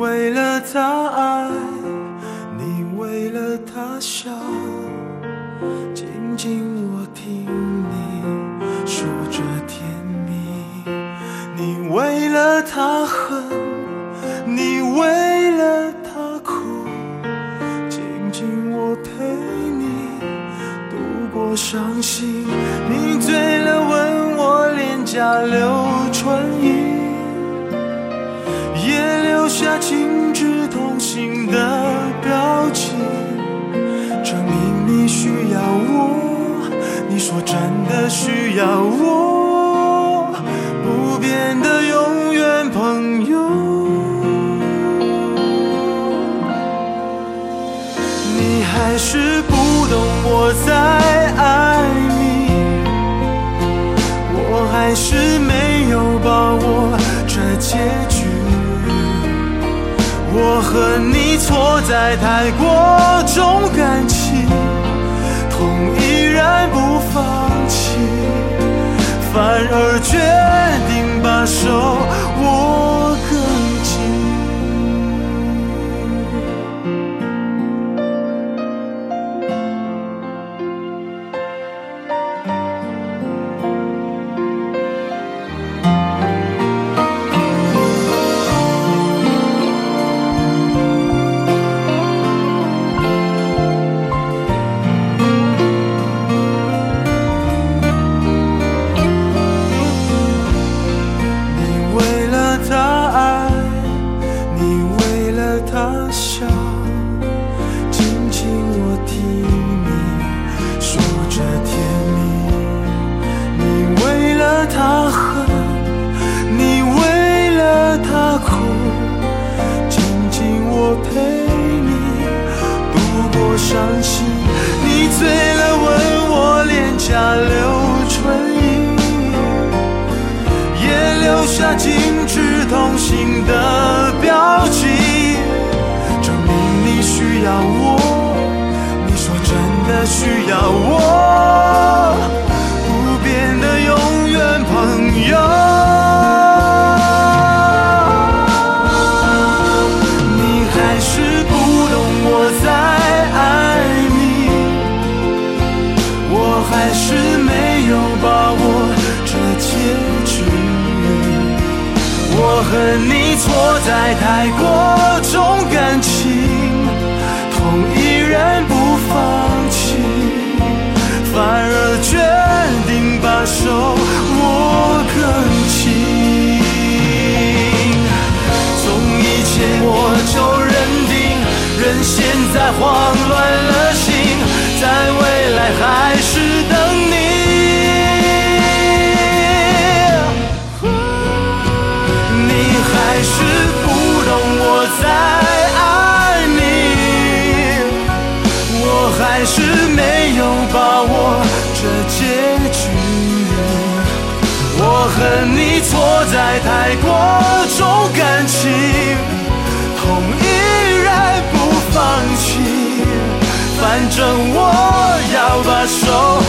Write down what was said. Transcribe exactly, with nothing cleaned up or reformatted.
为了他爱，你为了他笑，静静我听你说着甜蜜。你为了他恨，你为了他哭，静静我陪你度过伤心。你醉了吻我脸颊流春意，也留下情至痛心的表情，证明你需要我，你说真的需要我，不变的永远朋友。你还是不懂我在爱你，我还是没有把握这结局。我和你错在太过重感情，痛依然不放弃，反而决定把手握更紧。伤心，你醉了吻我脸颊流春意，也留下静止痛心的表情，证明你需要我，你说真的需要我，不变的永远朋友。你还是不懂我在还是没有把握这结局，我和你错在太过重感情，痛依然不放弃，反而决定把手握更紧。从以前我就认定，人现在慌乱了心，在未来还是等你。你还是不懂我在爱你，我还是没有把握这结局。我和你错在太过重感情，痛依然不放弃，反正我要把手